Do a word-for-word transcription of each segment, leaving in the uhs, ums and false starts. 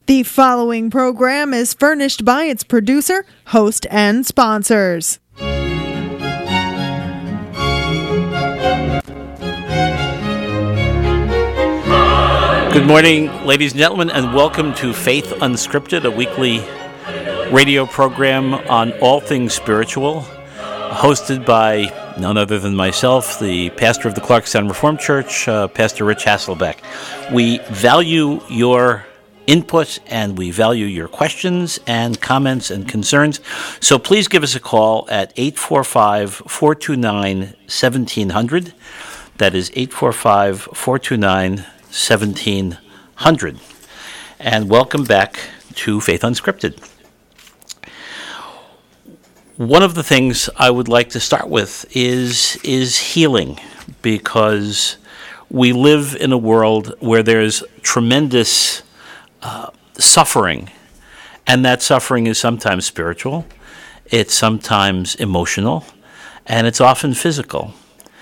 The following program is furnished by its producer, host, and sponsors. Good morning, ladies and gentlemen, and welcome to Faith Unscripted, a weekly radio program on all things spiritual, hosted by none other than myself, the pastor of the Clarkstown Reformed Church, uh, Pastor Rich Hasselbeck. We value your input and we value your questions and comments and concerns. So please give us a call at eight four five, four two nine, one seven zero zero. That is eight four five, four two nine, one seven zero zero. And welcome back to Faith Unscripted. One of the things I would like to start with is is healing, because we live in a world where there's tremendous uh, suffering, and that suffering is sometimes spiritual, it's sometimes emotional, and it's often physical.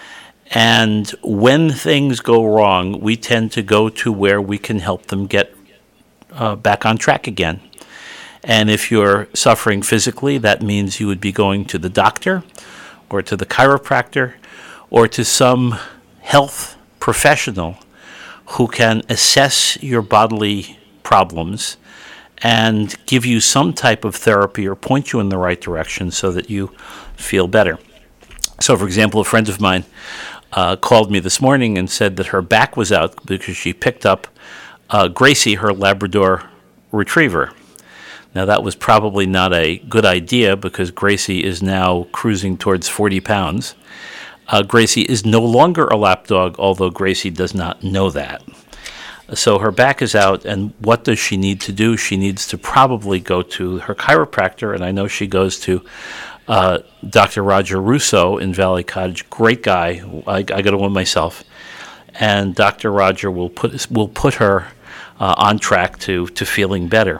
And when things go wrong, we tend to go to where we can help them get uh, back on track again. And if you're suffering physically, that means you would be going to the doctor or to the chiropractor or to some health professional who can assess your bodily problems and give you some type of therapy or point you in the right direction so that you feel better. So, for example, a friend of mine uh, called me this morning and said that her back was out because she picked up uh, Gracie, her Labrador retriever. Now, that was probably not a good idea because Gracie is now cruising towards forty pounds. Uh, Gracie is no longer a lap dog, although Gracie does not know that. So her back is out, and what does she need to do? She needs to probably go to her chiropractor, and I know she goes to uh, Doctor Roger Russo in Valley Cottage. Great guy. I, I go to one myself. And Doctor Roger will put will put her uh, on track to, to feeling better.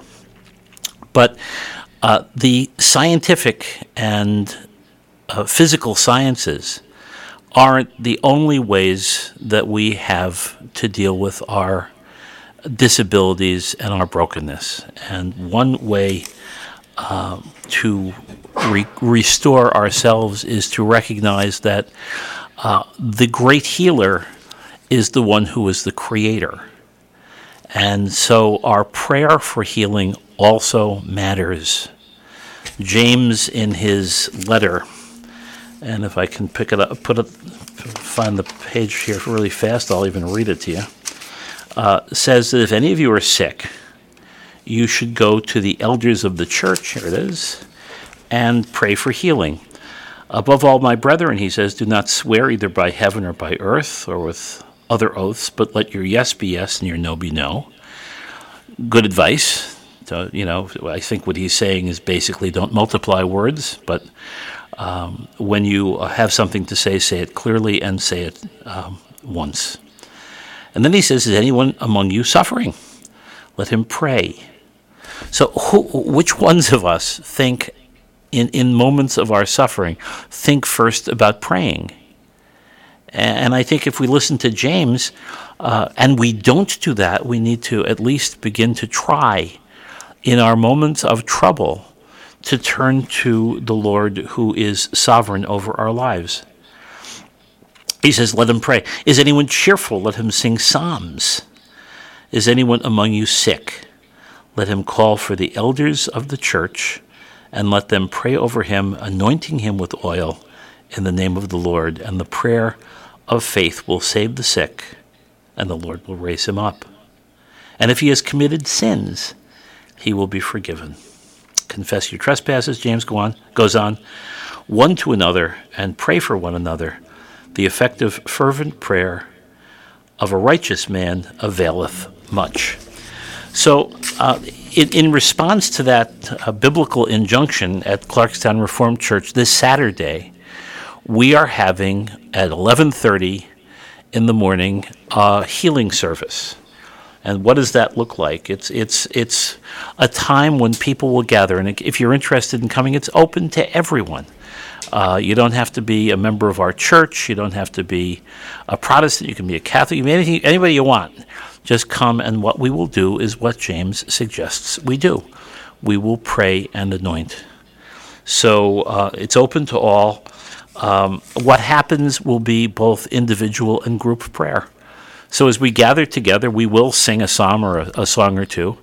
But uh, the scientific and uh, physical sciences aren't the only ways that we have to deal with our disabilities and our brokenness. And one way uh, to re- restore ourselves is to recognize that uh, the great healer is the one who is the creator. And so our prayer for healing also matters. James, in his letter, and if I can pick it up, put it, find the page here really fast, I'll even read it to you, uh, says that if any of you are sick, you should go to the elders of the church, here it is, and pray for healing. Above all, my brethren, he says, do not swear either by heaven or by earth or with other oaths, but let your yes be yes and your no be no. Good advice. So, you know, I think what he's saying is basically don't multiply words, but um, when you have something to say, say it clearly and say it um, once. And then he says, is anyone among you suffering? Let him pray. So who, which ones of us think in, in moments of our suffering, think first about praying? And I think if we listen to James, uh, and we don't do that, we need to at least begin to try in our moments of trouble to turn to the Lord who is sovereign over our lives. He says, let him pray. Is anyone cheerful? Let him sing psalms. Is anyone among you sick? Let him call for the elders of the church and let them pray over him, anointing him with oil in the name of the Lord, and the prayer of faith will save the sick, and the Lord will raise him up. And if he has committed sins, he will be forgiven. Confess your trespasses, James go on, goes on, one to another, and pray for one another. The effective, fervent prayer of a righteous man availeth much. So, uh, in, in response to that uh, biblical injunction at Clarkstown Reformed Church this Saturday, we are having at eleven thirty in the morning a healing service. And what does that look like? It's it's it's a time when people will gather, and if you're interested in coming, it's open to everyone. Uh, you don't have to be a member of our church. You don't have to be a Protestant. You can be a Catholic. You can be anything, anybody you want. Just come, and what we will do is what James suggests we do. We will pray and anoint. So uh, it's open to all. Um, what happens will be both individual and group prayer. So as we gather together, we will sing a psalm or a, a song or two,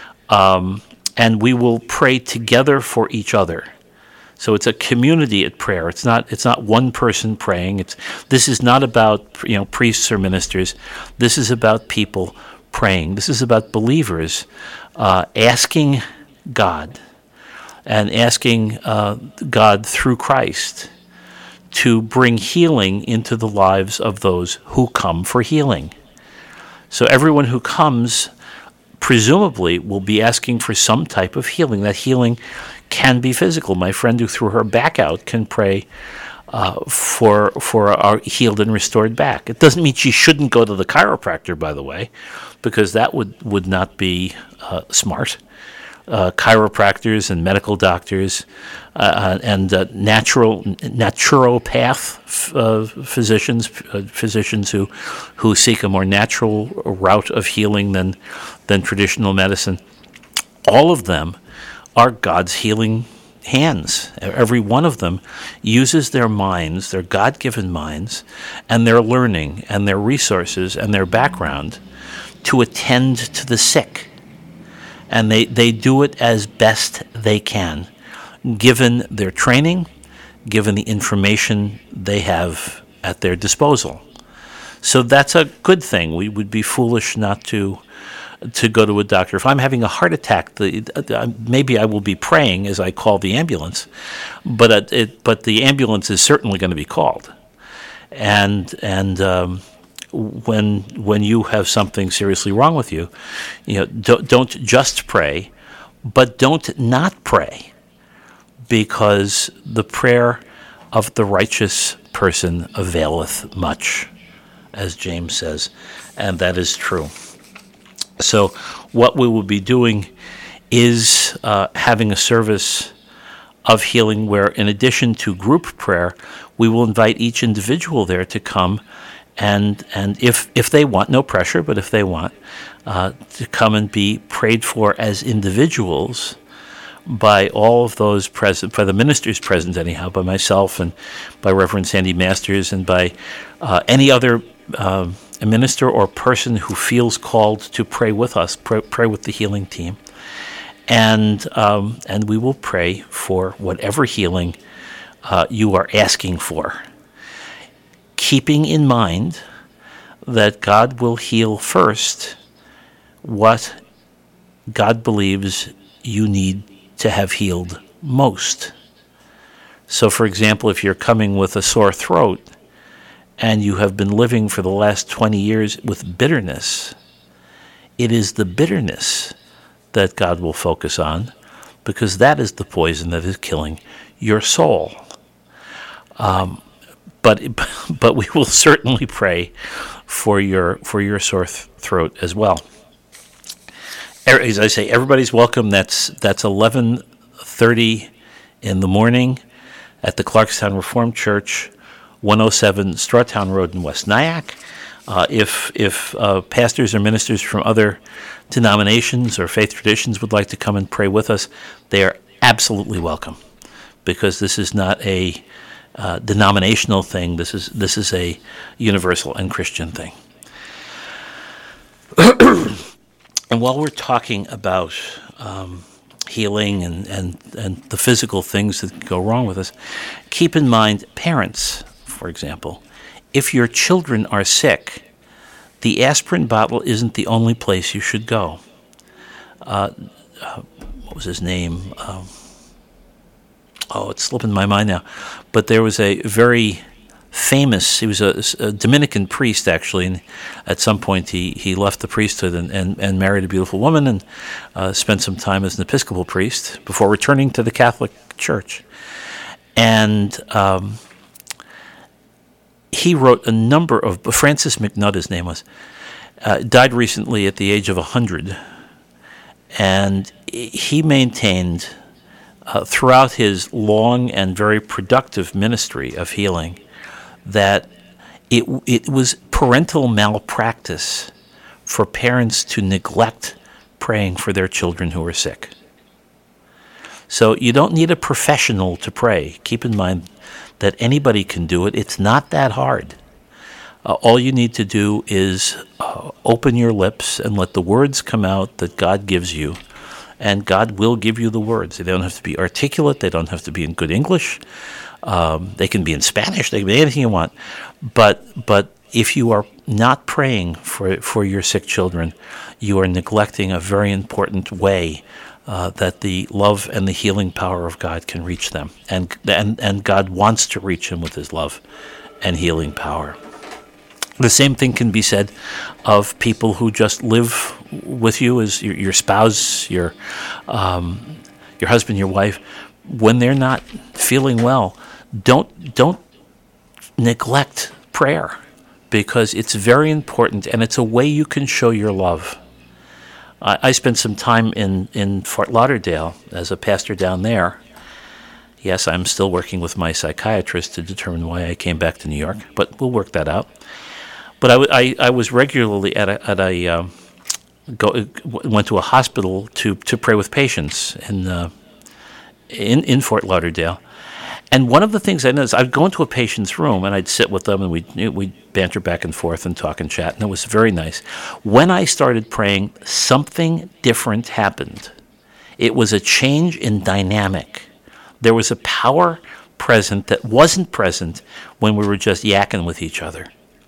um, and we will pray together for each other. So it's a community at prayer. It's not it's not one person praying. It's this is not about you know priests or ministers. This is about people praying. This is about believers uh, asking God and asking uh, God through Christ to bring healing into the lives of those who come for healing. So everyone who comes presumably will be asking for some type of healing. That healing can be physical. My friend who threw her back out can pray uh, for for our healed and restored back. It doesn't mean she shouldn't go to the chiropractor, by the way, because that would, would not be uh, smart. Uh, chiropractors and medical doctors uh, and uh, natural naturopath uh, physicians, uh, physicians who who seek a more natural route of healing than than traditional medicine. All of them are God's healing hands. Every one of them uses their minds, their God-given minds, and their learning and their resources and their background to attend to the sick. And they, they do it as best they can, given their training, given the information they have at their disposal. So that's a good thing. We would be foolish not to to go to a doctor. If I'm having a heart attack, the, uh, maybe I will be praying as I call the ambulance, but uh, it, but the ambulance is certainly going to be called. And and um, when when you have something seriously wrong with you, you know, don't, don't just pray, but don't not pray, because the prayer of the righteous person availeth much, as James says, and that is true. So what we will be doing is uh, having a service of healing where, in addition to group prayer, we will invite each individual there to come and and if if they want, no pressure, but if they want, uh, to come and be prayed for as individuals by all of those present, by the ministers present anyhow, by myself and by Reverend Sandy Masters and by uh, any other um, minister or person who feels called to pray with us, pray, pray with the healing team. And um, and we will pray for whatever healing uh, you are asking for, keeping in mind that God will heal first what God believes you need to have healed most. So, for example, if you're coming with a sore throat and you have been living for the last twenty years with bitterness, it is the bitterness that God will focus on, because that is the poison that is killing your soul. Um, but but we will certainly pray for your for your sore th- throat as well. As I say, everybody's welcome. That's that's eleven thirty in the morning at the Clarkstown Reformed Church, one oh seven Strawtown Road in West Nyack. Uh, if if uh, pastors or ministers from other denominations or faith traditions would like to come and pray with us, they are absolutely welcome, because this is not a uh, denominational thing. This is this is a universal and Christian thing. And while we're talking about um, healing and, and, and the physical things that go wrong with us, keep in mind, parents, for example, if your children are sick, the aspirin bottle isn't the only place you should go. Uh, uh, what was his name? Um, oh, it's slipping my mind now. But there was a very famous, he was a, a Dominican priest, actually, and at some point he, he left the priesthood and, and, and married a beautiful woman and uh, spent some time as an Episcopal priest before returning to the Catholic Church. And um, he wrote a number of, Francis McNutt, his name was, uh, died recently at the age of one hundred, and he maintained uh, throughout his long and very productive ministry of healing that it it was parental malpractice for parents to neglect praying for their children who are sick. So you don't need a professional to pray. Keep in mind that anybody can do it. It's not that hard. Uh, all you need to do is uh, open your lips and let the words come out that God gives you, and God will give you the words. They don't have to be articulate. They don't have to be in good English. Um, they can be in Spanish. They can be anything you want. But but if you are not praying for for your sick children, you are neglecting a very important way uh, that the love and the healing power of God can reach them, and and and God wants to reach them with His love and healing power. The same thing can be said of people who just live with you as your, your spouse, your um, your husband, your wife. When they're not feeling well, don't don't neglect prayer, because it's very important and it's a way you can show your love. I, I spent some time in, in Fort Lauderdale as a pastor down there. Yes, I'm still working with my psychiatrist to determine why I came back to New York, but we'll work that out. But I, I, I was regularly at a, at a um, go, went to a hospital to, to pray with patients in, uh, in in Fort Lauderdale. And one of the things I noticed, I'd go into a patient's room and I'd sit with them and we'd, we'd banter back and forth and talk and chat, and it was very nice. When I started praying, something different happened. It was a change in dynamic. There was a power present that wasn't present when we were just yakking with each other.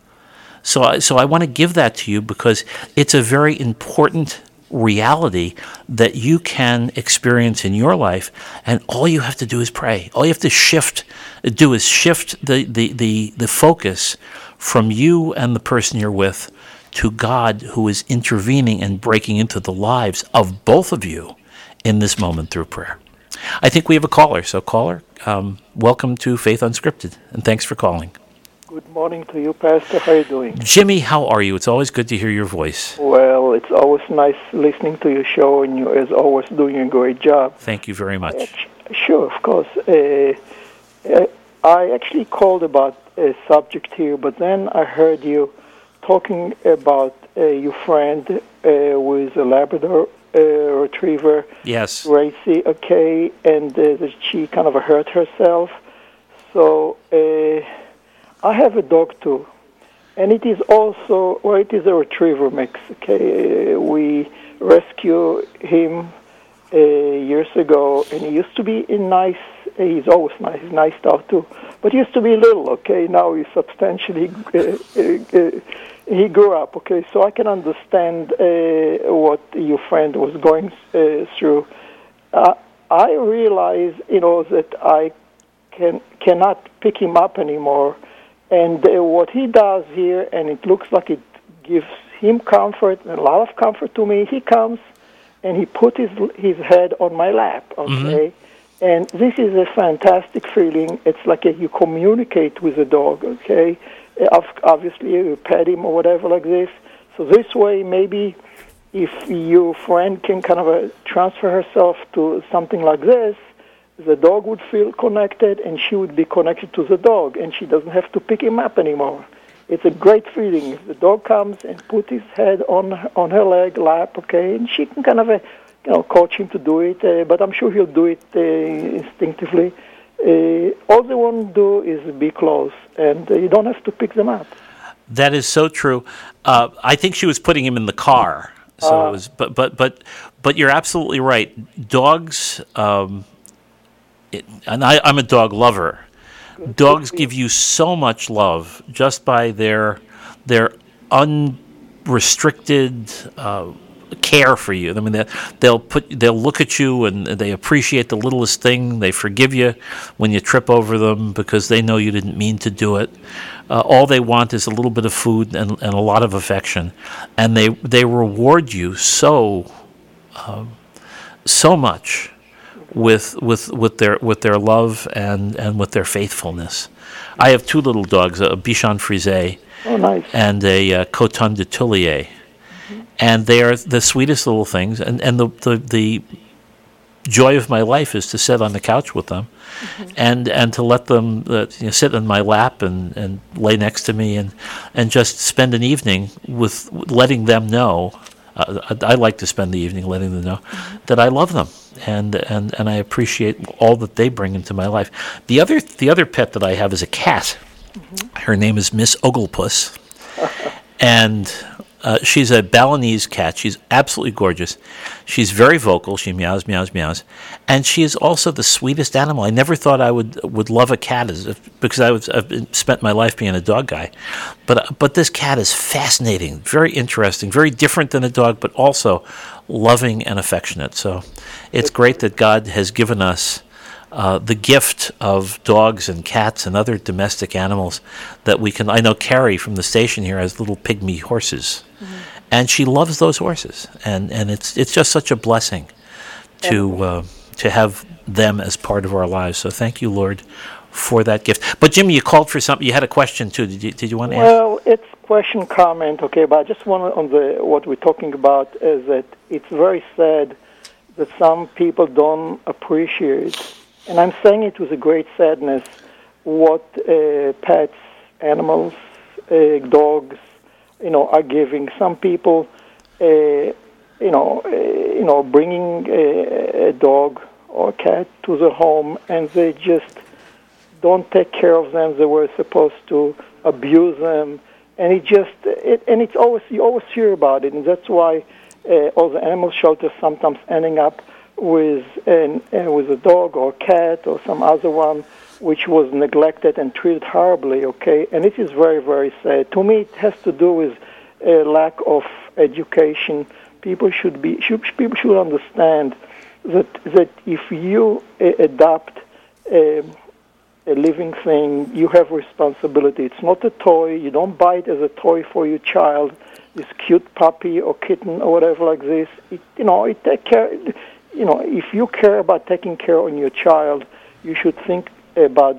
So, I, so I want to give that to you because it's a very important reality that you can experience in your life, and all you have to do is pray. All you have to shift, do is shift the, the, the, the focus from you and the person you're with to God, who is intervening and breaking into the lives of both of you in this moment through prayer. I think we have a caller. So caller, um, welcome to Faith Unscripted, and thanks for calling. Good morning to you, Pastor. How are you doing? Jimmy, how are you? It's always good to hear your voice. Well, it's always nice listening to your show, and you're as always doing a great job. Thank you very much. Uh, sure, of course. Uh, uh, I actually called about a subject here, but then I heard you talking about uh, your friend uh, with a Labrador uh, Retriever. Yes. Gracie, okay, and uh, that she kind of hurt herself. So... Uh, I have a dog too, and it is also, well, it is a retriever mix, okay? Uh, we rescued him uh, years ago, and he used to be in nice, uh, he's always nice, he's nice dog too, but he used to be little, okay? Now he's substantially, uh, uh, uh, he grew up, okay? So I can understand uh, what your friend was going uh, through. Uh, I realize, you know, that I can cannot pick him up anymore. And uh, what he does here, and it looks like it gives him comfort, and a lot of comfort to me, he comes and he puts his, his head on my lap, okay? Mm-hmm. And this is a fantastic feeling. It's like a, you communicate with the dog, okay? Uh, obviously, you pet him or whatever like this. So this way, maybe if your friend can kind of uh, transfer herself to something like this, the dog would feel connected, and she would be connected to the dog, and she doesn't have to pick him up anymore. It's a great feeling. If the dog comes and puts his head on on her leg, lap, okay, and she can kind of, uh, you know, coach him to do it, uh, but I'm sure he'll do it uh, instinctively. Uh, all they want to do is be close, and uh, you don't have to pick them up. That is so true. Uh, I think she was putting him in the car. So uh, it was, but but but but you're absolutely right. Dogs. Um, It, and I, I'm a dog lover. Dogs give you so much love just by their their unrestricted uh, care for you. I mean, they, they'll put they'll look at you and they appreciate the littlest thing. They forgive you when you trip over them because they know you didn't mean to do it. Uh, all they want is a little bit of food and, and a lot of affection, and they they reward you so uh, so much with with with their with their love and, and with their faithfulness. I have two little dogs, a Bichon Frise oh, nice. and a uh, Coton de Tullier, mm-hmm. and they are the sweetest little things. And and the, the the joy of my life is to sit on the couch with them, mm-hmm. and and to let them uh, you know, sit in my lap and, and lay next to me and and just spend an evening with letting them know. Uh, I, I like to spend the evening letting them know mm-hmm. that I love them and, and and I appreciate all that they bring into my life. The other the other pet that I have is a cat. Mm-hmm. Her name is Miss Oglepuss, and uh, she's a Balinese cat. She's absolutely gorgeous. She's very vocal. She meows, meows, meows, and she is also the sweetest animal. I never thought I would would love a cat as if, because I was I've been, spent my life being a dog guy, but but this cat is fascinating, very interesting, very different than a dog, but also loving and affectionate. So it's great that God has given us Uh, the gift of dogs and cats and other domestic animals that we can. I know Carrie from the station here has little pygmy horses, mm-hmm. and she loves those horses, and, and it's it's just such a blessing to uh, to have them as part of our lives. So thank you, Lord, for that gift. But Jimmy, you called for something. You had a question too. Did you did you want to ask? Well, it's question comment, okay, but I just want on the what we're talking about is that it's very sad that some people don't appreciate. And I'm saying it with a great sadness, what uh, pets, animals, uh, dogs, you know, are giving. Some people, uh, you know, uh, you know, bringing a, a dog or a cat to the home, and they just don't take care of them. They were supposed to abuse them, and it just, it, and it's always you always hear about it, and that's why uh, all the animal shelters sometimes ending up with an, uh, with a dog or cat or some other one which was neglected and treated horribly, okay? And it is very, very sad. To me, it has to do with a lack of education. People should be should, people should understand that that if you uh, adopt a, a living thing, you have responsibility. It's not a toy. You don't buy it as a toy for your child. This cute puppy or kitten or whatever like this. It, you know, it take care. You know, if you care about taking care of your child, you should think about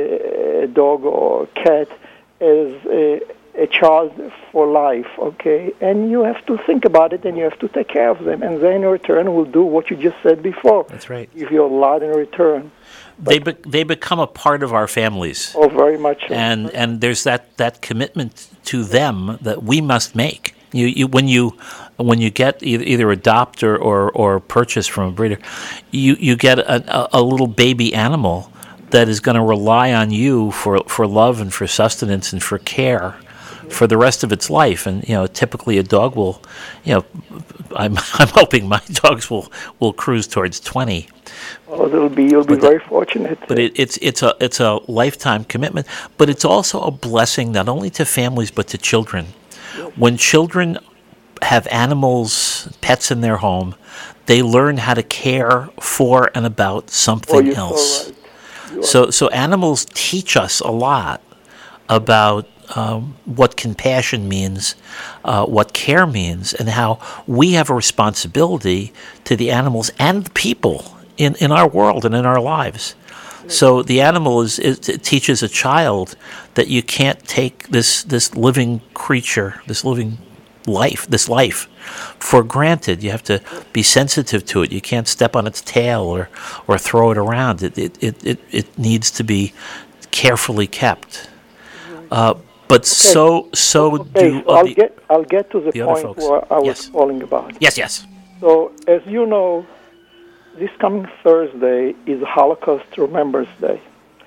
a dog or cat as a, a child for life, okay? And you have to think about it, and you have to take care of them, and they in return will do what you just said before. That's right. Give you a lot in return. But they be, they become a part of our families. Oh, very much so. And and there's that, that commitment to them that we must make. You, you when you when you get either, either adopt or, or, or purchase from a breeder, you, you get a, a little baby animal that is going to rely on you for, for love and for sustenance and for care for the rest of its life. And you know, typically a dog will, you know, I'm I'm hoping my dogs will, will cruise towards twenty. Oh, it'll be you'll be but very the, fortunate. But it, it's it's a it's a lifetime commitment. But it's also a blessing not only to families but to children. When children have animals, pets in their home, they learn how to care for and about something oh, else. So, right. so, so animals teach us a lot about um, what compassion means, uh, what care means, and how we have a responsibility to the animals and the people in, in our world and in our lives. So the animal is, is it teaches a child that you can't take this this living creature, this living life, this life, for granted. You have to be sensitive to it. You can't step on its tail or, or throw it around. It it, it, it it needs to be carefully kept. Uh, but okay. so so okay, do so I'll the, get I'll get to the, the point where I was yes. calling about. Yes, yes. So as you know, this coming Thursday is Holocaust Remembrance Day.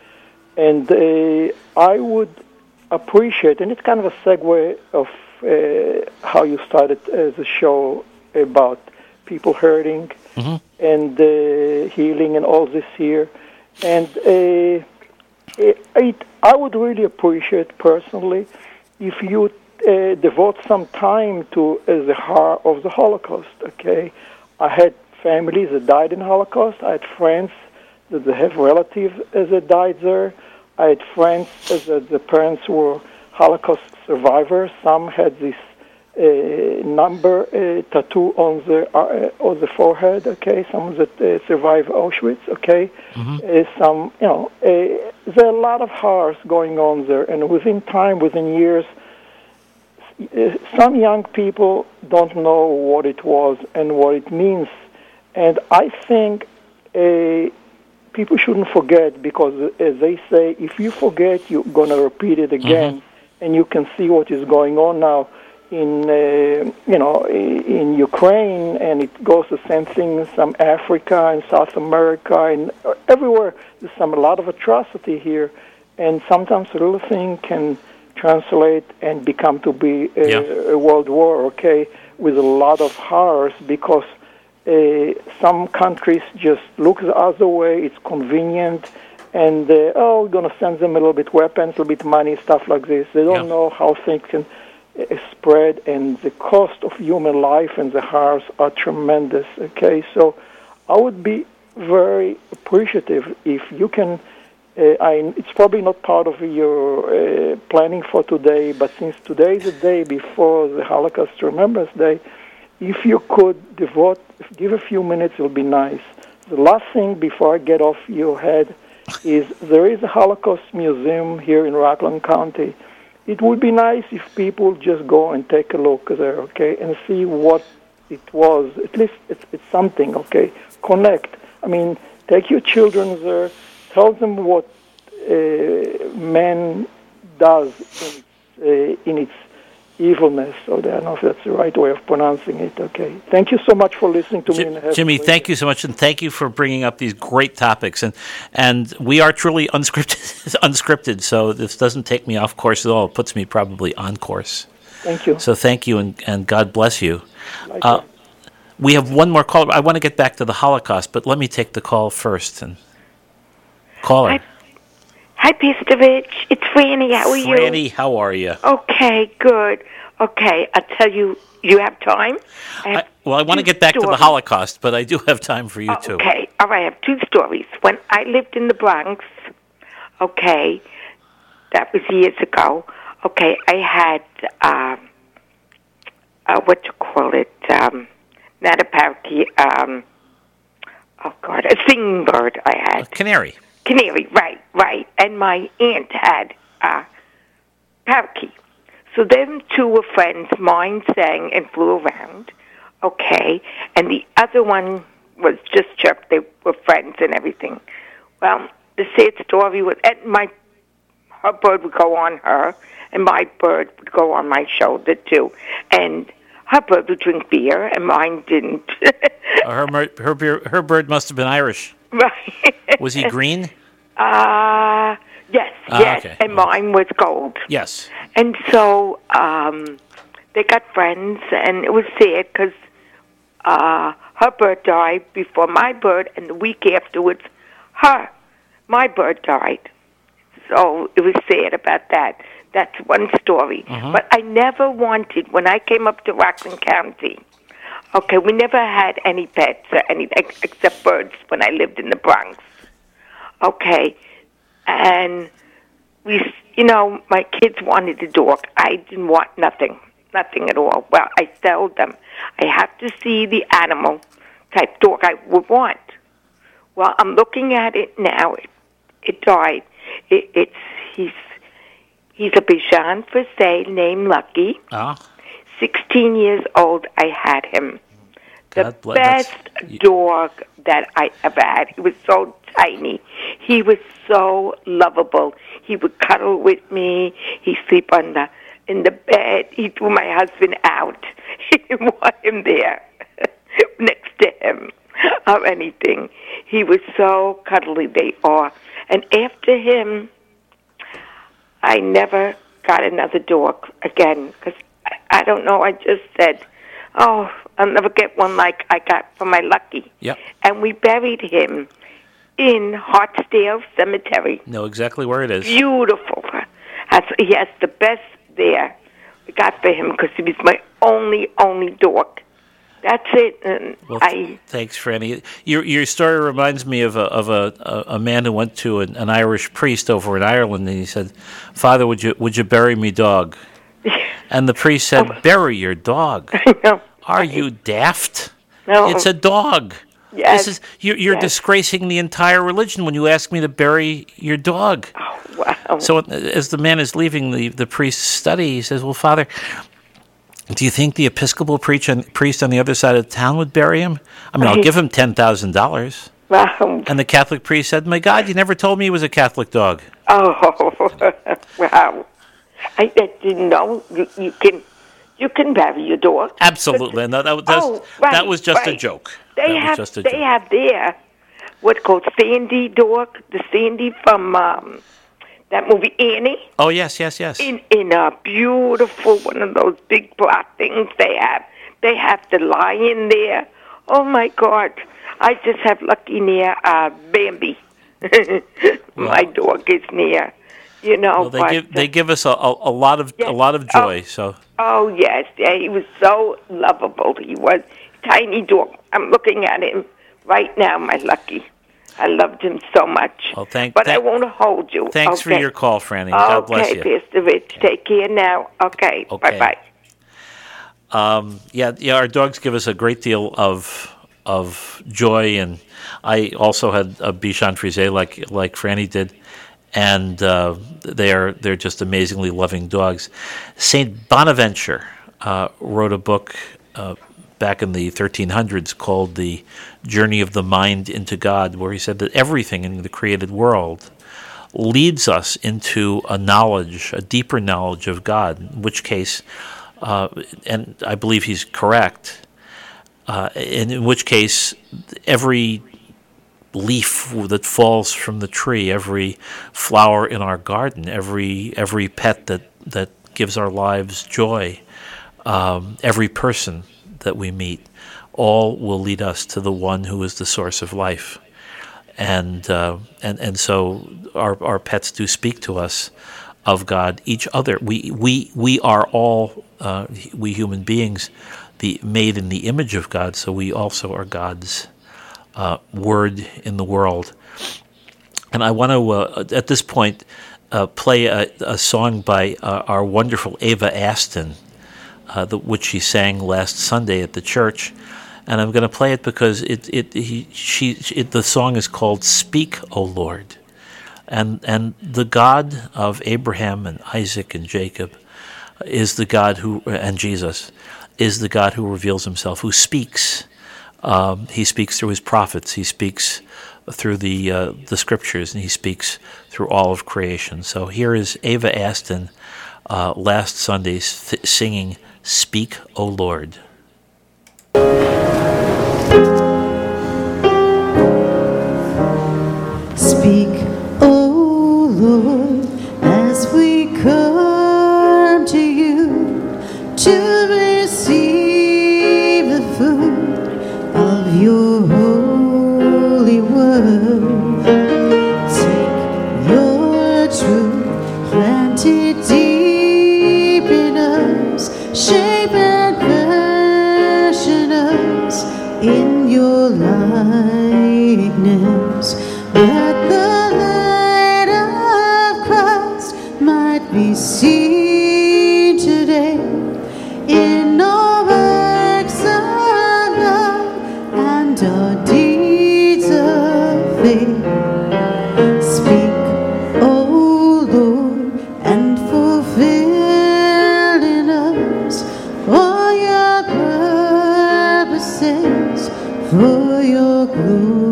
And uh, I would appreciate, and it's kind of a segue of uh, how you started uh, the show about people hurting mm-hmm. and uh, healing and all this here. And uh, it, it, I would really appreciate personally if you uh, devote some time to uh, the horror of the Holocaust, okay? I had families that died in the Holocaust. I had friends that have relatives that died there. I had friends that the parents were Holocaust survivors. Some had this uh, number uh, tattoo on the uh, on the forehead. Okay, some that uh, survived Auschwitz. Okay, mm-hmm. uh, some you know uh, there are a lot of horrors going on there, and within time, within years, uh, some young people don't know what it was and what it means. And I think uh, people shouldn't forget, because as they say, if you forget, you're going to repeat it again. Mm-hmm. And you can see what is going on now in, uh, you know, in Ukraine, and it goes the same thing in some Africa and South America and everywhere. There's some a lot of atrocity here, and sometimes a little thing can translate and become to be a, yeah. a world war, okay, with a lot of horrors, because uh, some countries just look the other way. It's convenient, and uh, oh, we're going to send them a little bit weapons, a little bit money, stuff like this. They don't yeah. know how things can uh, spread, and the cost of human life and the horrors are tremendous, okay? So I would be very appreciative if you can. Uh, I, it's probably not part of your uh, planning for today, but since today is the day before the Holocaust Remembrance Day, if you could devote, give a few minutes, it would be nice. The last thing before I get off your head is there is a Holocaust Museum here in Rockland County. It would be nice if people just go and take a look there, okay, and see what it was. At least it's, it's something, okay? Connect. I mean, take your children there. Tell them what uh, man does in, uh, in its evilness. So I don't know if that's the right way of pronouncing it. Okay. Thank you so much for listening to J- me. In Jimmy, thank you so much, and thank you for bringing up these great topics. And and we are truly unscripted, unscripted. So this doesn't take me off course at all. It puts me probably on course. Thank you. So thank you, and, and God bless you. Uh, we have one more call. I want to get back to the Holocaust, but let me take the call first. And caller. Hi, Hi Pistovich. It's Franny. How are Franny, you? Franny, how are you? Okay, good. Okay, I'll tell you. You have time? I have I, well, I want to get back stories. to the Holocaust, but I do have time for you, oh, too. Okay, all right. I have two stories. When I lived in the Bronx, okay, that was years ago, okay, I had, uh, uh, what you call it, um, not a parakeet, um, oh, God, a singing bird I had. A canary. Canary, right, right. And my aunt had a parakeet. So them two were friends. Mine sang and flew around, okay, and the other one was just chirped. They were friends and everything. Well, the sad story was, and my her bird would go on her, and my bird would go on my shoulder too. And her bird would drink beer, and mine didn't. uh, her her beer, her bird must have been Irish. Right. Was he green? Uh yes, uh, yes, okay. and mine was gold. Yes. And so um, they got friends, and it was sad because uh, her bird died before my bird, and the week afterwards, her, my bird died. So it was sad about that. That's one story. Uh-huh. But I never wanted, when I came up to Rockland County, okay, we never had any pets or anything except birds when I lived in the Bronx. Okay, and we, you know, my kids wanted a dog. I didn't want nothing, nothing at all. Well, I told them, I have to see the animal type dog I would want. Well, I'm looking at it now. It, it died. It, it's he's he's a Bichon Frise named Lucky. Ah. Sixteen years old. I had him. The God bless. best That's... dog that I ever had. He was so tiny. He was so lovable. He would cuddle with me. He'd sleep on the in the bed. He threw my husband out. He didn't want him there next to him or anything. He was so cuddly, they are. And after him, I never got another dog again because I, I don't know. I just said, oh, I'll never get one like I got for my Lucky. Yep. And we buried him in Hartsdale Cemetery. Know exactly where it is. Beautiful. Has, he has the best there. We got for him because he was my only, only dog. That's it. And well, I. Thanks, Franny. Your your story reminds me of a of a, a, a man who went to an, an Irish priest over in Ireland, and he said, "Father, would you would you bury me dog?" And the priest said, oh. "Bury your dog? I know. Are you daft? No. It's a dog. Yes. This is you're, you're yes. disgracing the entire religion when you ask me to bury your dog." Oh, wow. So as the man is leaving the, the priest's study, he says, "Well, Father, do you think the Episcopal preach on, priest on the other side of town would bury him? I mean, I'll give him ten thousand dollars." Wow. And the Catholic priest said, "My God, you never told me he was a Catholic dog." Oh, wow. I, I didn't know you, you can you can bury your dog. Absolutely. No, that, that, Oh, right, that was just right. a joke. They that have was just a they joke. have there what's called Sandy dog, the Sandy from um, that movie Annie. Oh, yes, yes, yes. In in a beautiful one of those big black things they have. They have the lion there. Oh my God! I just have lucky near uh, Bambi. My dog is near. You know, Well, they but, give they give us a, a, a lot of Yes. a lot of joy. So Oh yes, yeah, he was so lovable. He was tiny dog. I'm looking at him right now, my lucky. I loved him so much. Well, thank- but I thank- won't hold you. thanks for okay? your call, Franny. God bless Okay, you. Pastor Rich. Take care now. Okay. Okay. Bye bye. Yeah, yeah, our dogs give us a great deal of of joy, and I also had a Bichon Frise like like Franny did, and uh, they are they're just amazingly loving dogs. Saint Bonaventure uh, wrote a book uh, back in the thirteen hundreds called "The Journey of the Mind into God," where he said that everything in the created world leads us into a knowledge, a deeper knowledge of God, in which case, uh, and I believe he's correct, uh, in, in which case every leaf that falls from the tree, every flower in our garden, every every pet that, that gives our lives joy, um, every person that we meet, all will lead us to the one who is the source of life. And uh, and and so our our pets do speak to us of God, each other. We we we are all uh, we human beings, the made in the image of God. So we also are God's uh, word in the world. And I want to uh, at this point uh, play a, a song by uh, our wonderful Ava Aston, uh, the, which she sang last Sunday at the church. And I'm going to play it because it it he she it, the song is called "Speak, O Lord," and and the God of Abraham and Isaac and Jacob is the God who and Jesus is the God who reveals Himself, who speaks. Um, he speaks through His prophets. He speaks through the uh, the Scriptures, and He speaks through all of creation. So here is Ava Aston uh, last Sunday th- singing "Speak, O Lord." Speak, O Lord, as we come to you to receive the food of your holy word. Take your truth, plant it deep in us, shape and fashion us in your likeness, that the light of Christ might be seen today in our works of love and our deeds of faith. Speak, O Lord, and fulfill in us all your purposes for your glory.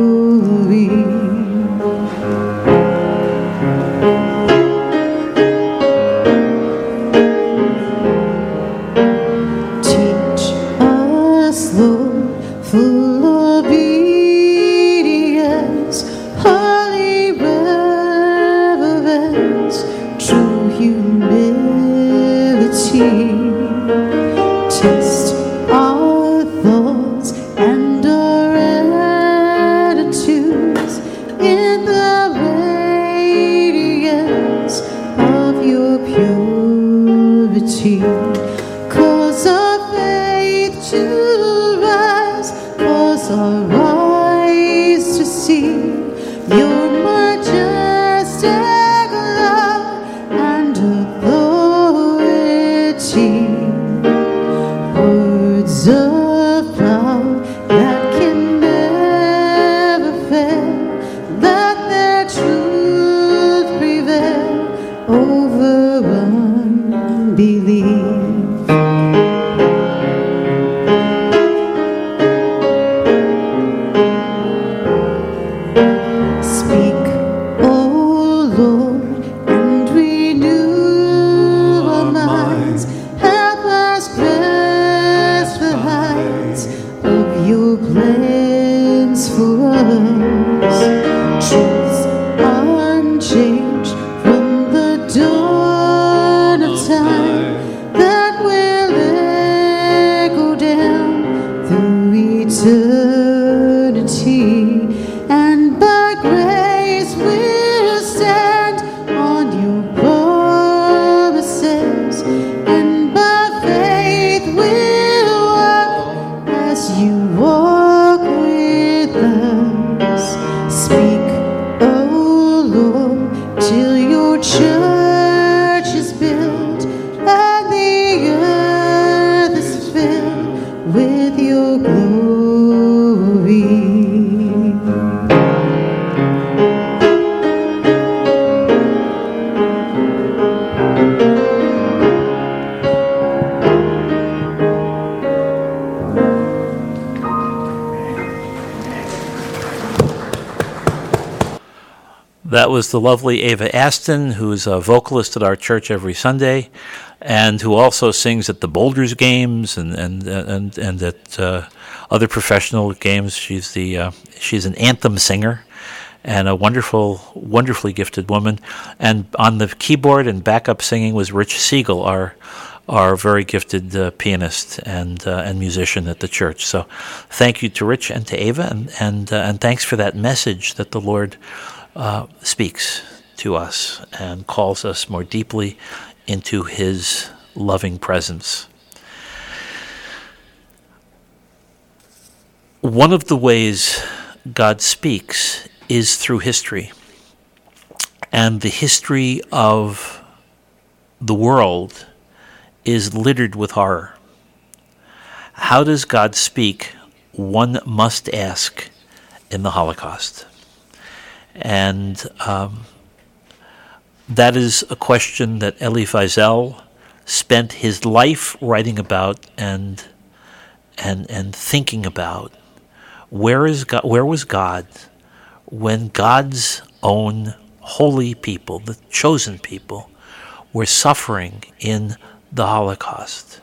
Teach us, Lord, full obedience, holy reverence, true humility. Test our thoughts and our attitudes in the radiance of your purity. Cause our faith to rise, cause our eyes to see your majestic love and authority. Words of power that can never fail, let their truth prevail over unbelief. That was the lovely Ava Aston, who's a vocalist at our church every Sunday, and who also sings at the Boulders games and and and and at uh, other professional games. She's the uh, she's an anthem singer, and a wonderful, wonderfully gifted woman. And on the keyboard and backup singing was Rich Siegel, our our very gifted uh, pianist and uh, and musician at the church. So, thank you to Rich and to Ava, and and uh, and thanks for that message that the Lord Uh, speaks to us and calls us more deeply into his loving presence. One of the ways God speaks is through history. And the history of the world is littered with horror. How does God speak? One must ask in the Holocaust. And um, that is a question that Elie Wiesel spent his life writing about and and and thinking about. Where is God? Where was God when God's own holy people, the chosen people, were suffering in the Holocaust?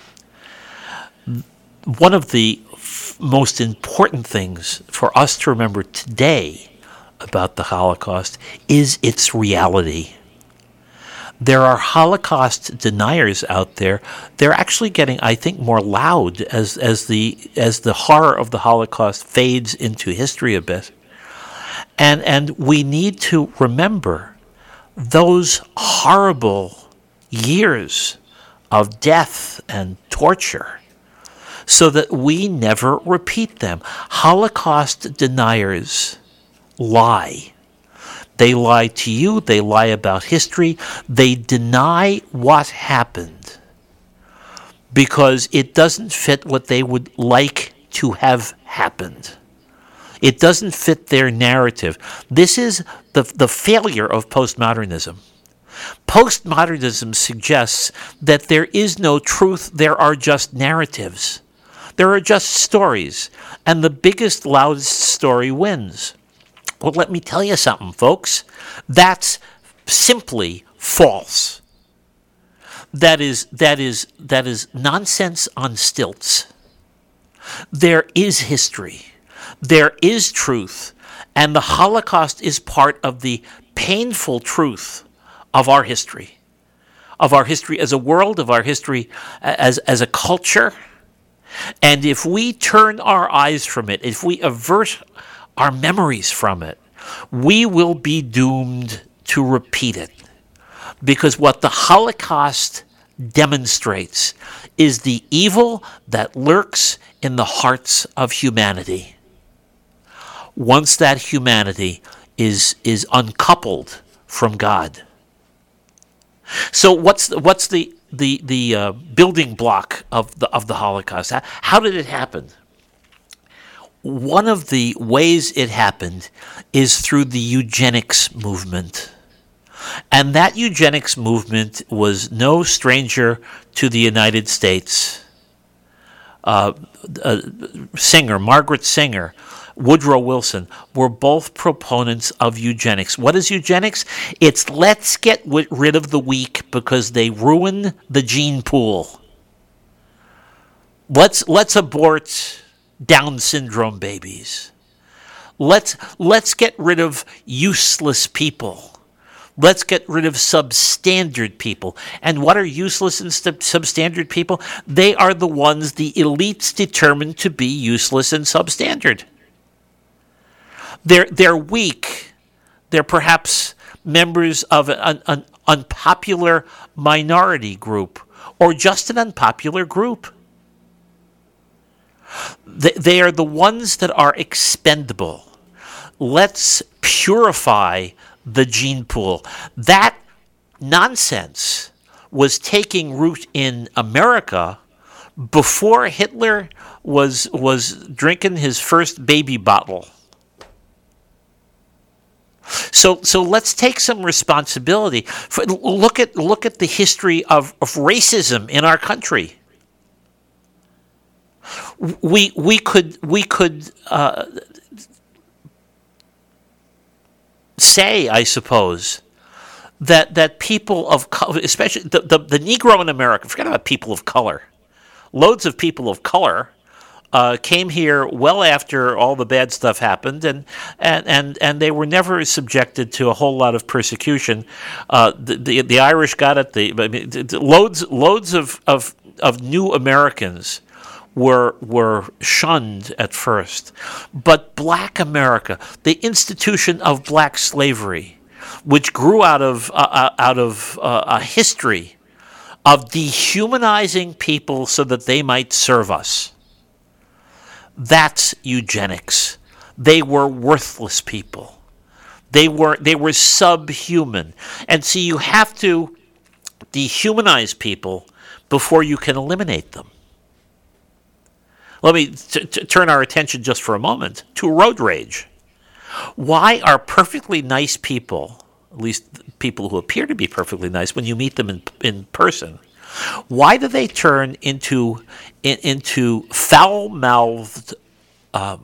One of the f- most important things for us to remember today about the Holocaust is its reality. There are Holocaust deniers out there. They're actually getting, I think, more loud as as the as the horror of the Holocaust fades into history a bit. And and we need to remember those horrible years of death and torture so that we never repeat them. Holocaust deniers lie. They lie to you. They lie about history. They deny what happened because it doesn't fit what they would like to have happened. It doesn't fit their narrative. This is the, the failure of postmodernism. Postmodernism suggests that there is no truth. There are just narratives. There are just stories. And the biggest, loudest story wins. Well, let me tell you something, folks. That's simply false. That is that is that is nonsense on stilts. There is history. There is truth, and the Holocaust is part of the painful truth of our history. Of our history as a world, of our history as as a culture. And if we turn our eyes from it, if we avert our memories from it, we will be doomed to repeat it. Because what the Holocaust demonstrates is the evil that lurks in the hearts of humanity. Once that humanity is is uncoupled from God. So what's the, what's the the the uh, building block of the of the Holocaust? How, how did it happen? One of the ways it happened is through the eugenics movement. And that eugenics movement was no stranger to the United States. Uh, uh, Singer, Margaret Singer, Woodrow Wilson were both proponents of eugenics. What is eugenics? It's let's get rid of the weak because they ruin the gene pool. Let's let's abort Down syndrome babies. Let's let's get rid of useless people. Let's get rid of substandard people. And what are useless and substandard people? They are the ones the elites determine to be useless and substandard. They're they're weak. They're perhaps members of an, an unpopular minority group or just an unpopular group. They are the ones that are expendable. Let's purify the gene pool. That nonsense was taking root in America before Hitler was was drinking his first baby bottle. So so let's take some responsibility. For, look at look at the history of, of racism in our country. We we could we could uh, say, I suppose, that that people of color, especially the, the, the Negro in America, forget about people of color. Loads of people of color uh, came here well after all the bad stuff happened, and and, and, and they were never subjected to a whole lot of persecution. Uh, the, the the Irish got it. The, I mean, the, the loads loads of, of of new Americans were were shunned at first, but Black America, the institution of black slavery, which grew out of uh, out of uh, a history of dehumanizing people so that they might serve us. That's eugenics. They were worthless people. They were they were subhuman. And see, you have to dehumanize people before you can eliminate them. Let me t- t- turn our attention just for a moment to road rage. Why are perfectly nice people, at least people who appear to be perfectly nice when you meet them in in person, why do they turn into in, into foul-mouthed um,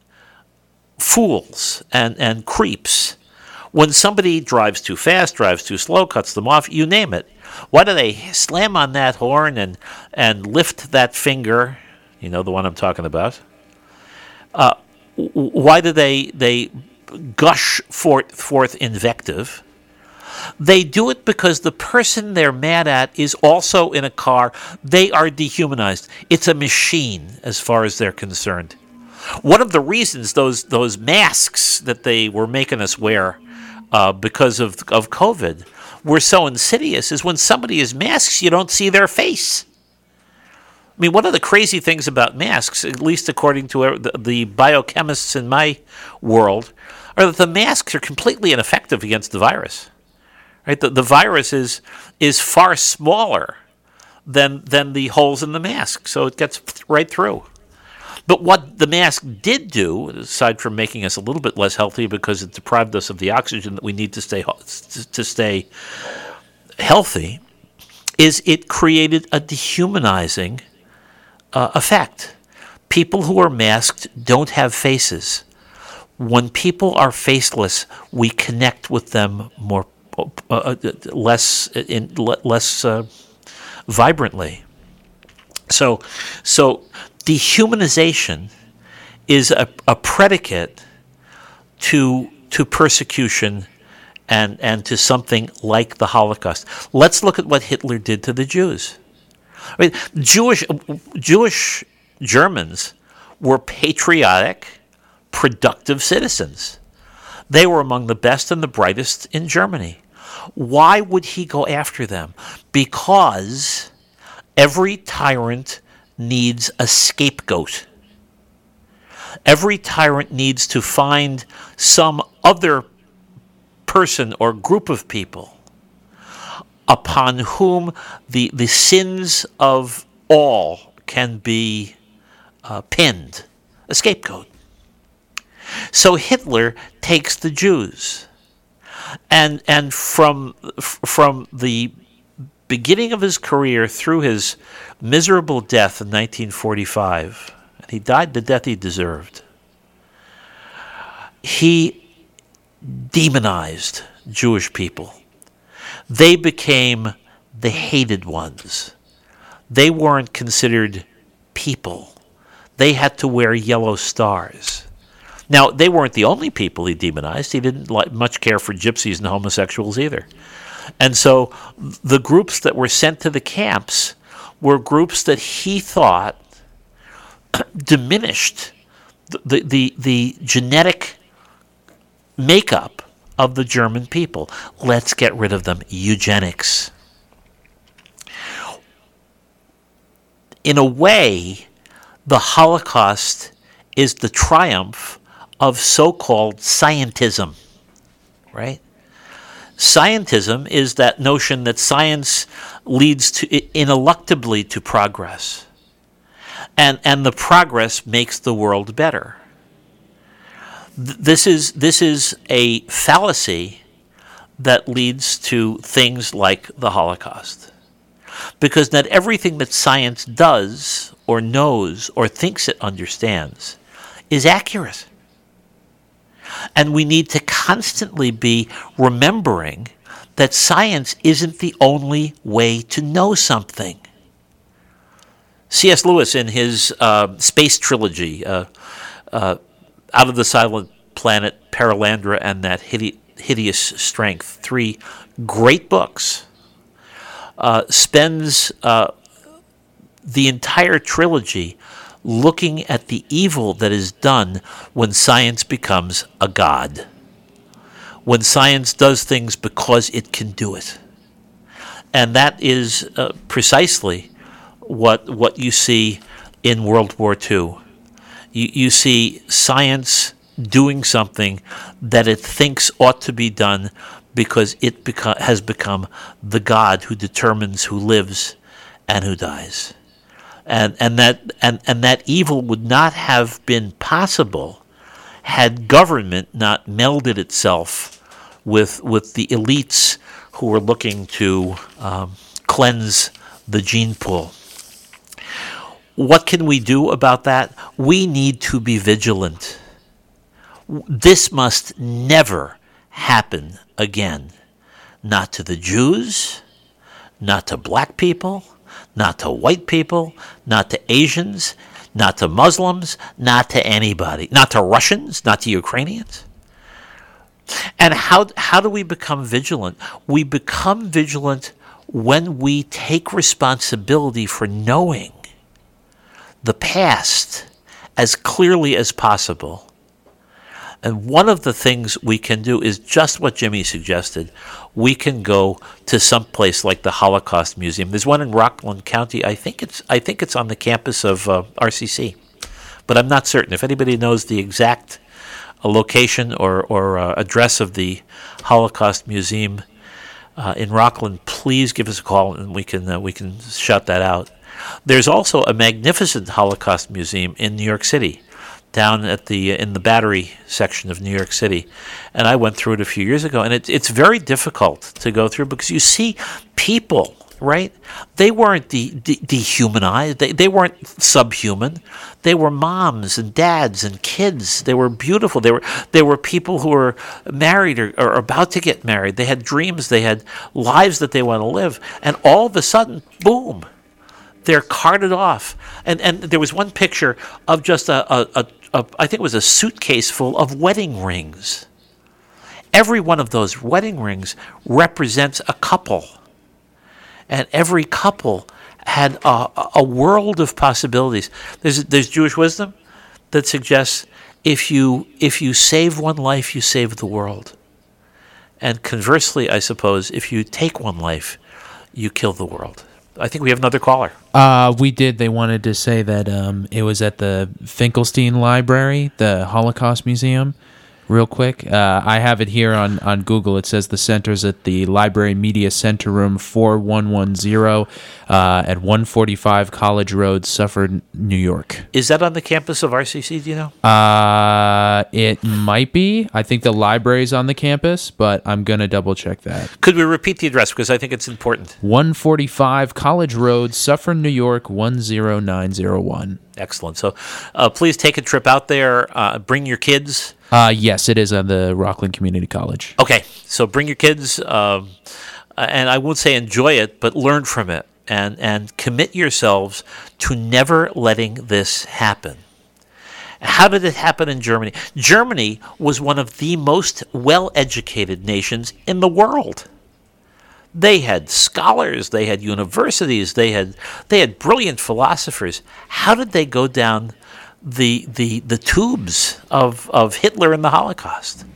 fools and, and creeps when somebody drives too fast, drives too slow, cuts them off, you name it? Why do they slam on that horn and, and lift that finger? You know the one I'm talking about. Uh, why do they they gush forth, forth invective? They do it because the person they're mad at is also in a car. They are dehumanized. It's a machine as far as they're concerned. One of the reasons those those masks that they were making us wear uh, because of of COVID were so insidious is when somebody is masked, you don't see their face. I mean, one of the crazy things about masks, at least according to the, the biochemists in my world, are that the masks are completely ineffective against the virus. Right? The, the virus is is far smaller than than the holes in the mask, so it gets right through. But what the mask did do, aside from making us a little bit less healthy because it deprived us of the oxygen that we need to stay to stay healthy, is it created a dehumanizing uh, effect. People who are masked don't have faces. When people are faceless, we connect with them more, uh, less, in, less uh, vibrantly. So, so dehumanization is a, a predicate to to persecution and and to something like the Holocaust. Let's look at what Hitler did to the Jews. I mean, Jewish Jewish Germans were patriotic, productive citizens. They were among the best and the brightest in Germany. Why would he go after them? Because every tyrant needs a scapegoat. Every tyrant needs to find some other person or group of people upon whom the, the sins of all can be uh, pinned. A scapegoat. So Hitler takes the Jews. And and from from the beginning of his career through his miserable death in nineteen forty-five, and he died the death he deserved, he demonized Jewish people. They became the hated ones. They weren't considered people. They had to wear yellow stars. Now, they weren't the only people he demonized. He didn't like much care for gypsies and homosexuals either. And so the groups that were sent to the camps were groups that he thought diminished the, the, the, the genetic makeup of the German people. Let's get rid of them. Eugenics. In a way, the Holocaust is the triumph of so-called scientism, right? Scientism is that notion that science leads to ineluctably to progress, and and the progress makes the world better. Th- this is this is a fallacy that leads to things like the Holocaust, because not everything that science does or knows or thinks it understands is accurate. And we need to constantly be remembering that science isn't the only way to know something. C S. Lewis, in his uh, space trilogy, uh, uh, Out of the Silent Planet, Paralandra, and That Hide- Hideous Strength, three great books, uh, spends uh, the entire trilogy looking at the evil that is done when science becomes a god. When science does things because it can do it. And that is uh, precisely what what you see in World War Two. You, you see science doing something that it thinks ought to be done because it beco- has become the god who determines who lives and who dies. And and that and, and that evil would not have been possible had government not melded itself with with the elites who were looking to um, cleanse the gene pool. What can we do about that? We need to be vigilant. This must never happen again. Not to the Jews, not to black people, not to white people, not to Asians, not to Muslims, not to anybody, not to Russians, not to Ukrainians. And how how do we become vigilant? We become vigilant when we take responsibility for knowing the past as clearly as possible. And one of the things we can do is just what Jimmy suggested. We can go to some place like the Holocaust Museum. There's one in Rockland County. I think it's I think it's on the campus of uh, R C C, but I'm not certain. If anybody knows the exact uh, location or or uh, address of the Holocaust Museum uh, in Rockland, please give us a call and we can uh, we can shout that out. There's also a magnificent Holocaust Museum in New York City, down at the in the Battery section of New York City, and I went through it a few years ago, and it, it's very difficult to go through because you see people, right? They weren't de- de- dehumanized. They they weren't subhuman. They were moms and dads and kids. They were beautiful. They were they were people who were married or, or about to get married. They had dreams. They had lives that they want to live, and all of a sudden, boom. They're carted off, and and there was one picture of just a, a, a, a I think it was a suitcase full of wedding rings. Every one of those wedding rings represents a couple, and every couple had a, a world of possibilities. There's there's Jewish wisdom that suggests if you if you save one life, you save the world, and conversely, I suppose if you take one life, you kill the world. I think we have another caller. Uh, we did. They wanted to say that um, it was at the Finkelstein Library, the Holocaust Museum. Real quick, uh, I have it here on, on Google. It says the center's at the Library Media Center Room four one one zero uh, at one forty-five College Road, Sufford, New York. Is that on the campus of R C C, do you know? Uh, it might be. I think the library's on the campus, but I'm going to double check that. Could we repeat the address because I think it's important? one forty-five College Road, Sufford, New York, one zero nine zero one. Excellent. So uh, please take a trip out there. Uh, bring your kids. Uh, yes, it is on the Rockland Community College. Okay, so bring your kids, um, and I won't say enjoy it, but learn from it, and, and commit yourselves to never letting this happen. How did it happen in Germany? Germany was one of the most well-educated nations in the world. They had scholars, they had universities, they had they had brilliant philosophers. How did they go down the the the tubes of, of Hitler and the Holocaust?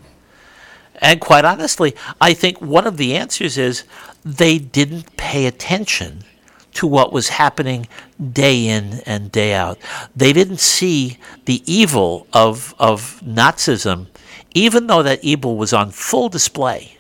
And quite honestly, I think one of the answers is they didn't pay attention to what was happening day in and day out. They didn't see the evil of of Nazism, even though that evil was on full display.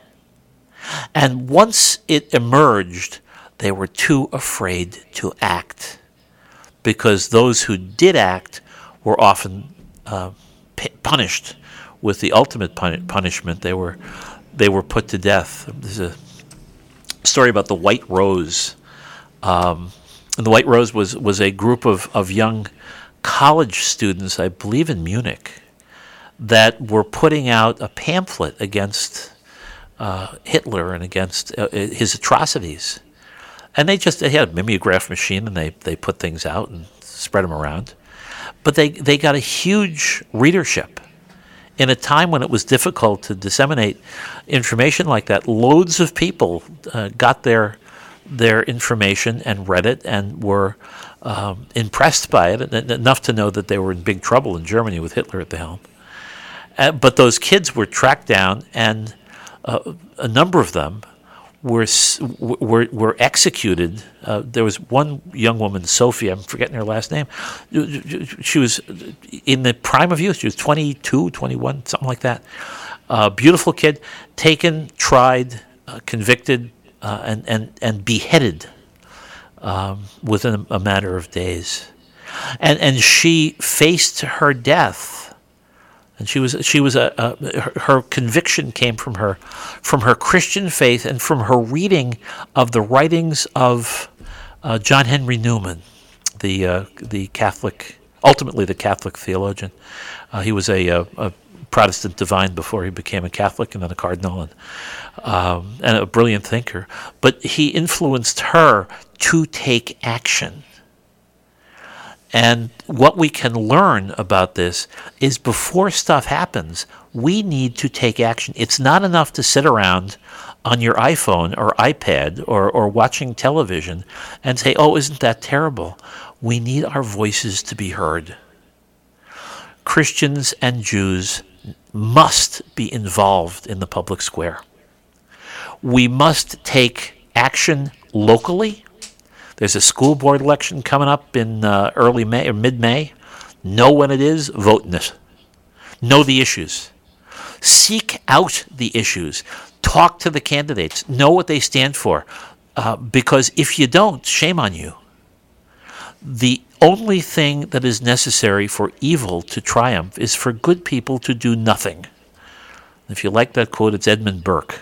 And once it emerged, they were too afraid to act, because those who did act were often uh, p- punished with the ultimate pun- punishment. They were they were put to death. There's a story about the White Rose. Um, and the White Rose was, was a group of, of young college students, I believe in Munich, that were putting out a pamphlet against uh, Hitler and against uh, his atrocities. And they just they had a mimeograph machine, and they, they put things out and spread them around. But they, they got a huge readership. In a time when it was difficult to disseminate information like that, loads of people uh, got their their information and read it and were um, impressed by it, and enough to know that they were in big trouble in Germany with Hitler at the helm. Uh, but those kids were tracked down, and uh, a number of them were were were executed. Uh, there was one young woman, Sophie, I'm forgetting her last name. She was in the prime of youth. She was twenty-two, twenty-one, something like that. Uh, beautiful kid, taken, tried, uh, convicted, uh, and, and, and beheaded um, within a, a matter of days. And and she faced her death. And she was she was a, a her, her conviction came from her from her Christian faith and from her reading of the writings of uh, John Henry Newman, the uh, the Catholic, ultimately the Catholic theologian. Uh, he was a, a, a Protestant divine before he became a Catholic, and then a cardinal, and um, and a brilliant thinker. But he influenced her to take action. And what we can learn about this is before stuff happens, we need to take action. It's not enough to sit around on your iPhone or iPad or, or watching television and say, oh, isn't that terrible? We need our voices to be heard. Christians and Jews must be involved in the public square. We must take action locally. There's a school board election coming up in uh, early May or mid-May. Know when it is, vote in it. Know the issues. Seek out the issues. Talk to the candidates. Know what they stand for. Uh, because if you don't, shame on you. The only thing that is necessary for evil to triumph is for good people to do nothing. If you like that quote, it's Edmund Burke.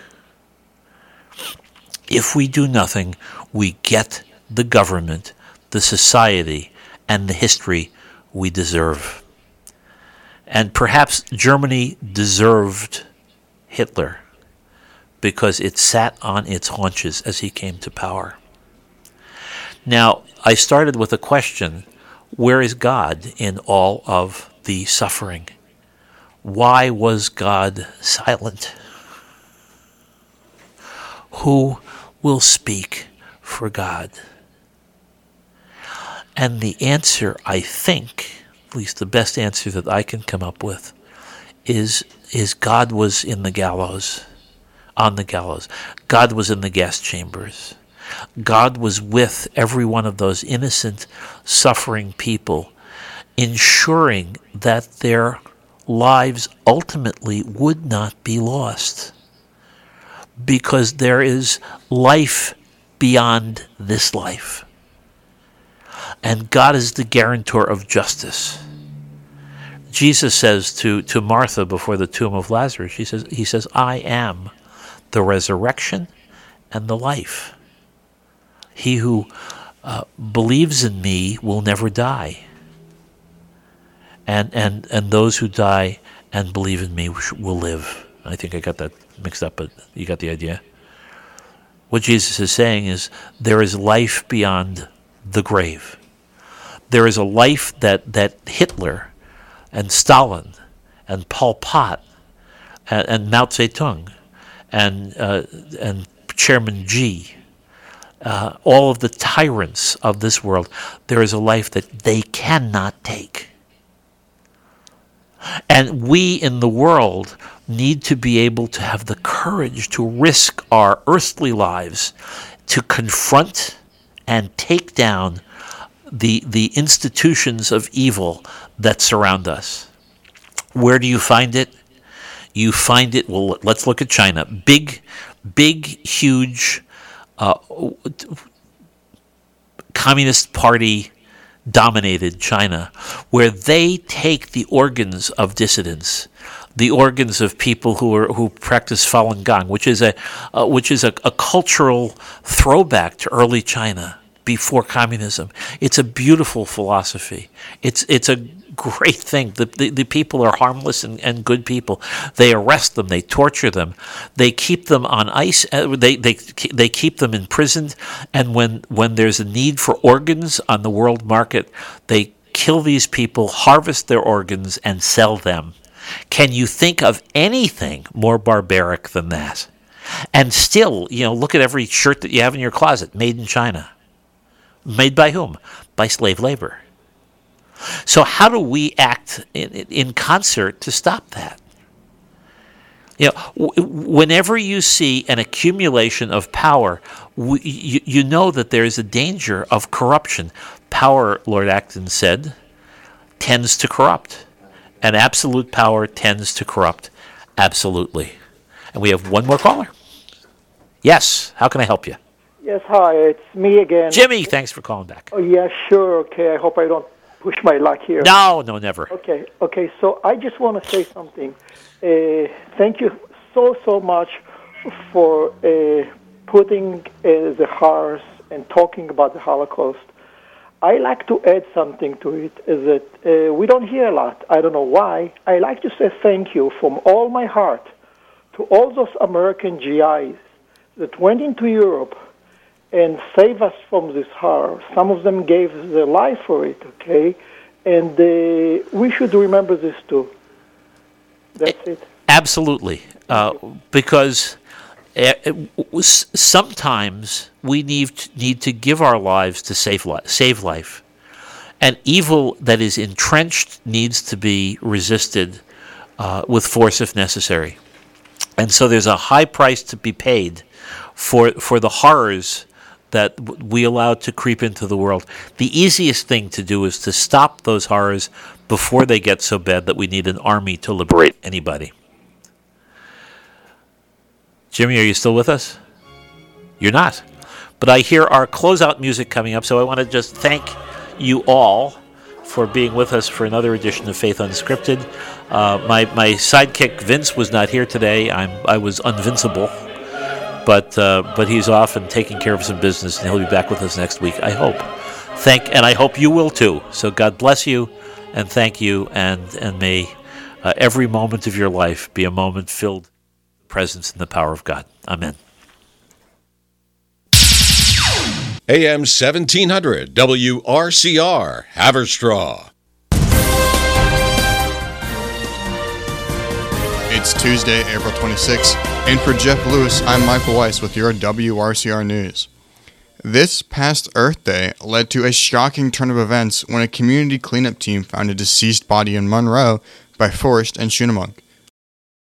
If we do nothing, we get the government, the society, and the history we deserve. And perhaps Germany deserved Hitler because it sat on its haunches as he came to power. Now, I started with a question: where is God in all of the suffering? Why was God silent? Who will speak for God? And the answer, I think, at least the best answer that I can come up with, is is God was in the gallows, on the gallows. God was in the gas chambers. God was with every one of those innocent, suffering people, ensuring that their lives ultimately would not be lost, because there is life beyond this life. And God is the guarantor of justice. Jesus says to, to Martha before the tomb of Lazarus, he says, he says, I am the resurrection and the life. He who uh, believes in me will never die. And, and, and those who die and believe in me will live. I think I got that mixed up, but you got the idea. What Jesus is saying is there is life beyond the grave. There is a life that, that Hitler and Stalin and Pol Pot and, and Mao Zedong and uh, and Chairman Xi, uh, all of the tyrants of this world, there is a life that they cannot take. And we in the world need to be able to have the courage to risk our earthly lives to confront and take down the the institutions of evil that surround us. Where do you find it? You find it, well, let's look at China. Big, big, huge uh, Communist Party dominated China, where they take the organs of dissidents, the organs of people who are who practice Falun Gong, which is a uh, which is a, a cultural throwback to early China. before communism. It's a beautiful philosophy. It's it's a great thing. The, the, the people are harmless and, and good people. They arrest them. They torture them. They keep them on ice. Uh, they, they they keep them imprisoned. And when, when there's a need for organs on the world market, they kill these people, harvest their organs, and sell them. Can you think of anything more barbaric than that? And still, you know, look at every shirt that you have in your closet, made in China. Made by whom? By slave labor. So how do we act in, in concert to stop that? You know, w- whenever you see an accumulation of power, w- you, you know that there is a danger of corruption. Power, Lord Acton said, tends to corrupt. And absolute power tends to corrupt. Absolutely. And we have one more caller. Yes, how can I help you? Yes, hi, it's me again. Jimmy, thanks for calling back. Oh, yeah, sure, okay. I hope I don't push my luck here. No, no, never. Okay, okay, so I just want to say something. Uh, thank you so, so much for uh, putting uh, the horrors and talking about the Holocaust. I like to add something to it, is that uh, we don't hear a lot. I don't know why. I like to say thank you from all my heart to all those American G Is that went into Europe and saved us from this horror. Some of them gave their life for it, okay? And uh, we should remember this too. That's it. Absolutely. Uh, because uh, sometimes we need, need to give our lives to save, li- save life. And evil that is entrenched needs to be resisted uh, with force if necessary. And so there's a high price to be paid for for the horrors that we allow to creep into the world. The easiest thing to do is to stop those horrors before they get so bad that we need an army to liberate anybody. Jimmy, are you still with us? You're not. But I hear our closeout music coming up, so I want to just thank you all for being with us for another edition of Faith Unscripted. Uh, my my sidekick Vince was not here today. I'm I was unvincible, but uh, but he's off and taking care of some business, and he'll be back with us next week. I hope. Thank and I hope you will too. So God bless you, and thank you, and and may uh, every moment of your life be a moment filled with the presence and the power of God. Amen. A M seventeen hundred W R C R Haverstraw. It's Tuesday, April twenty-sixth, and for Jeff Lewis, I'm Michael Weiss with your W R C R News. This past Earth Day led to a shocking turn of events when a community cleanup team found a deceased body in Monroe by Forrest and Schunemunck.